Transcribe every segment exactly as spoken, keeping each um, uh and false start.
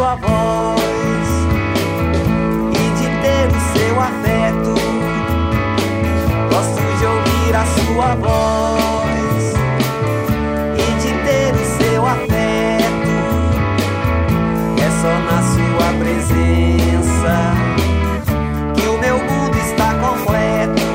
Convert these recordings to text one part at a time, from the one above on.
sua voz e de ter o seu afeto. Gosto de ouvir a sua voz e de ter o seu afeto. É só na sua presença que o meu mundo está completo.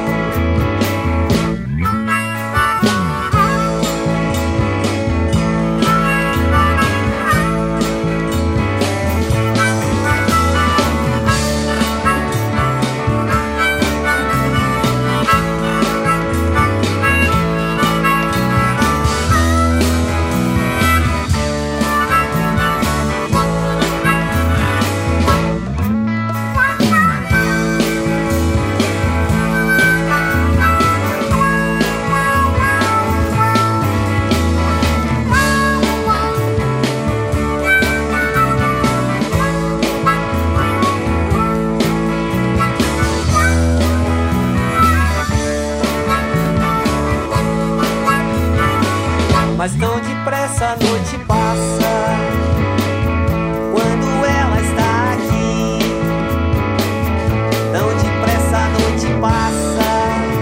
Mas tão depressa a noite passa quando ela está aqui. Tão depressa a noite passa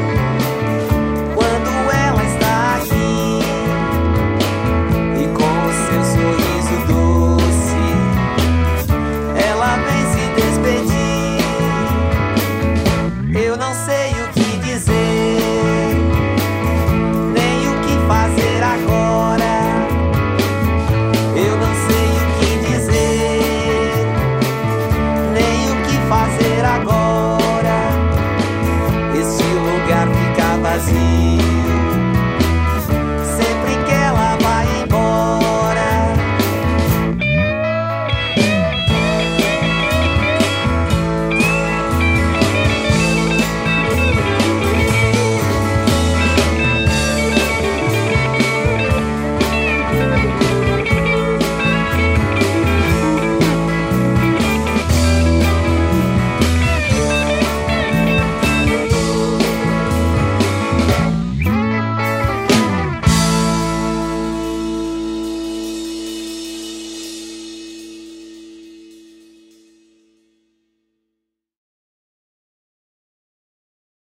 quando ela está aqui. E com o seu sorriso doce ela vem se despedir. Eu não sei o que dizer, nem o que fazer agora. Eu não sei o que dizer, nem o que fazer agora. Este lugar fica vazio.